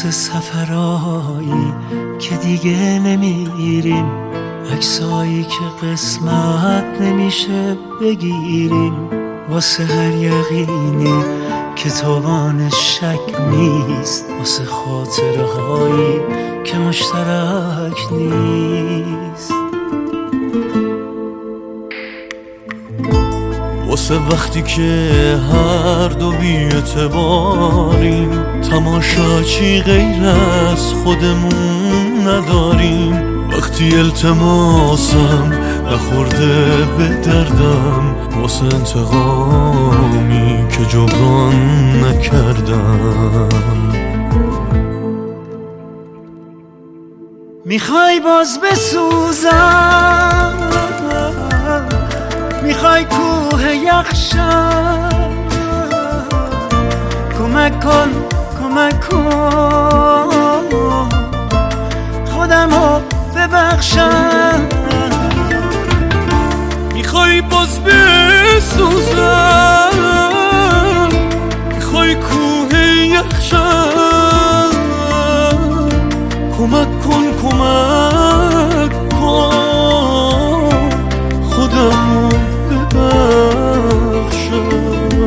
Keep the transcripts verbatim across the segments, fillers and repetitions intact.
واسه سفرایی که دیگه نمیریم، عکسایی که قسمت نمیشه بگیریم، واسه هر یقینی که توانش شک نیست، واسه خاطره هایی که مشترک نیست، واسه وقتی که هر دو بی اعتباریم، تماشاچی غیر از خودمون نداریم، وقتی التماسم نخورده به دردم، واسه انتقامی که جبران نکردم. میخوای باز بسوزم، میخوای کوه یخشم، کمک کن کمک کن خودمو ببخشم. میخوای باز بسوزم، میخوای کوه یخشم، کمک کن کمک کن خودمو ببخشم.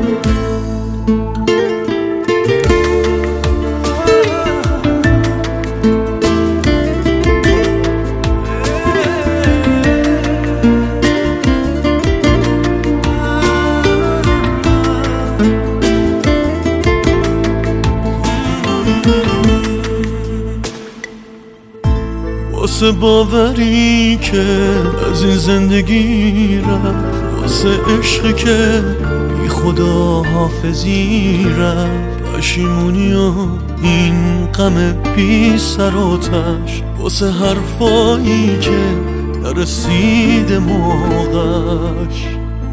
واسه باوری که از این زندگی رفت، واسه عشقی که بی خدا حافظی رفت، پشیمونی و این غم بی سر و تش، واسه حرفایی که نرسید موقعش،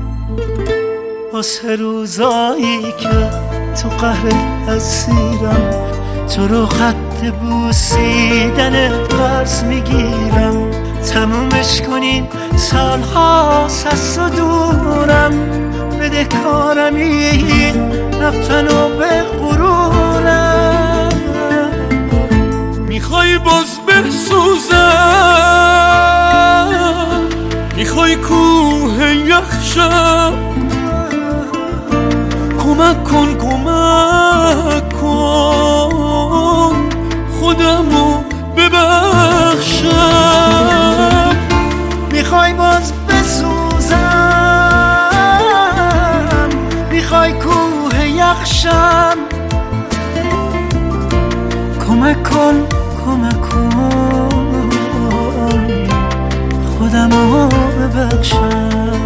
واسه روزایی که تو قهر اسیرم، تو رو خط بوسیدن قرض میگیرم، تمومش کنین سالها از تو دورم، بده کارم این رفتن و به غرورم. میخوای باز بسوزم، میخوای کوه یخشم، کمک کن کمک کن خودمو ببخشم. میخوای باز بسوزم، میخوای کوه یخشم، کمک کن کمک کن خودمو ببخشم.